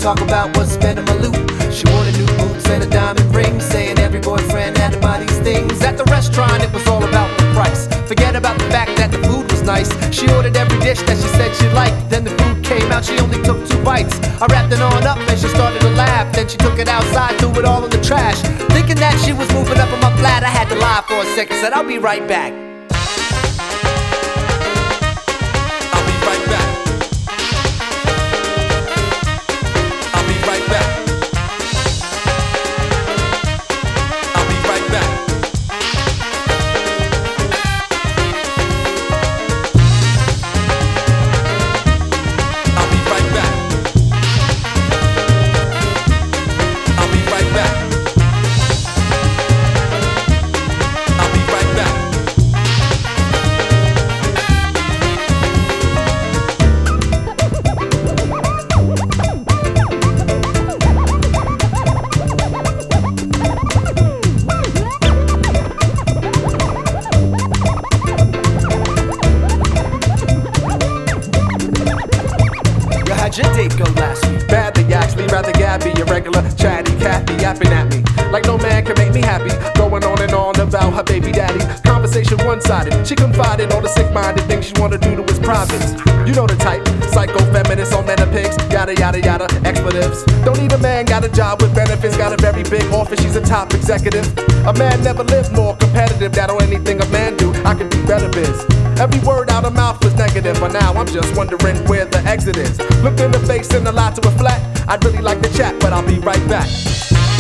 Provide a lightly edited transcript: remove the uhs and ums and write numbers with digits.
talk about was spending my loot. She wanted new boots and a diamond ring, saying every boyfriend had to buy these things. At the restaurant it was all about the price. Forget about the fact that the food was nice. She ordered every dish that she said she liked. Then the food came out, she only took 2 bites. I wrapped it on up and she started to laugh. Then she took it outside, threw it all in the trash. Thinking that she was moving up in my flat, I had to lie for a second, said I'll be right back. How'd your date go last week? Badly, actually, rather Gabby, a regular chatty Kathy yapping at me like no man can make me happy. Going on and on about her baby daddy. Conversation one-sided. She confided all the sick-minded things she wanna do to his privates. You know the type, psycho feminists on men and pigs, yada yada yada, expletives. Don't need a man, got a job with benefits, got a very big office, she's a top executive. A man never lived more competitive, that or anything a man do, I could be better biz. Every word out of mouth was negative, but now I'm just wondering where the exit is. Looked in the face and a lot to reflect. I'd really like to chat, but I'll be right back.